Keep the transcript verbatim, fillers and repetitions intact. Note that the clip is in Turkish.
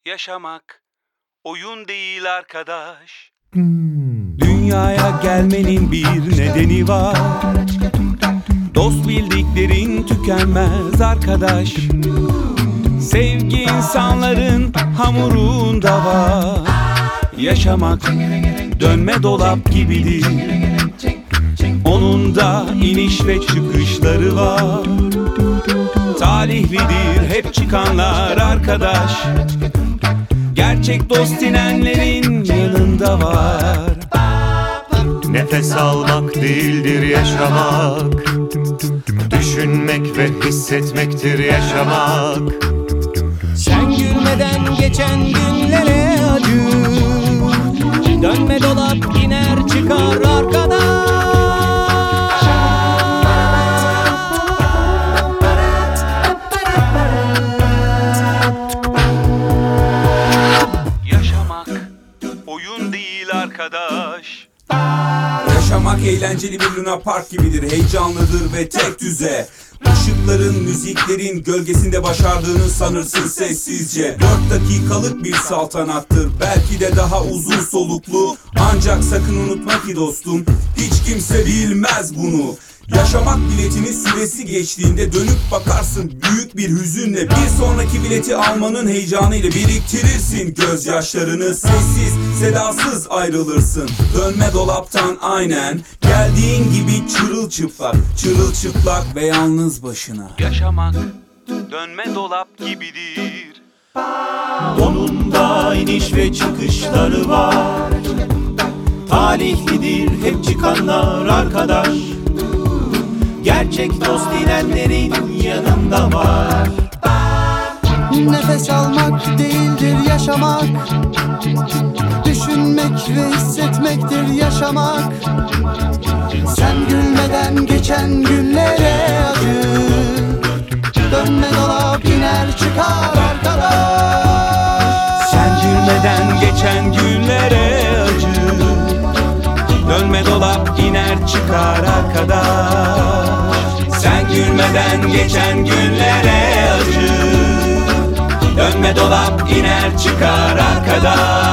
Yaşamak oyun değil arkadaş. Dünyaya gelmenin bir nedeni var. Dost bildiklerin tükenmez arkadaş. Sevgi insanların hamurunda var. Yaşamak dönme dolap gibidir. Onun da iniş ve çıkışları var. Talihlidir hep çıkanlar arkadaş. Gerçek dost inenlerin yanında var. Nefes almak değildir yaşamak. Düşünmek ve hissetmektir yaşamak. Sen gülmeden geçen günlere acı. Dönme dolap iner çıkar arkadaş. Yaşamak oyun değil arkadaş. Yaşamak eğlenceli bir Luna Park gibidir. Heyecanlıdır ve tek düze. Işıkların, müziklerin gölgesinde başardığını sanırsın sessizce. Dört dakikalık bir saltanattır, belki de daha uzun soluklu. Ancak sakın unutma ki dostum, hiç kimse bilmez bunu. Yaşamak biletinin süresi geçtiğinde dönüp bakarsın büyük bir hüzünle. Bir sonraki bileti almanın heyecanıyla biriktirirsin gözyaşlarını. Sessiz, sedasız ayrılırsın dönme dolaptan aynen. Geldiğin gibi çırılçıplak, çırılçıplak ve yalnız başına. Yaşamak dönme dolap gibidir. Onun da iniş ve çıkışları var. Talihlidir hep çıkanlar arkadaş. Gerçek dost inenlerin yanında var. Nefes almak değildir yaşamak. Düşünmek ve hissetmektir yaşamak. Sen gülmeden geçen günlere acı. Dönme dolap iner çıkar arkadaş. Sen gülmeden geçen günlere acı. Dönme dolap iner çıkar arkadaş. Sen gülmeden geçen günlere acı. Dönme dolap iner çıkar arkadaş.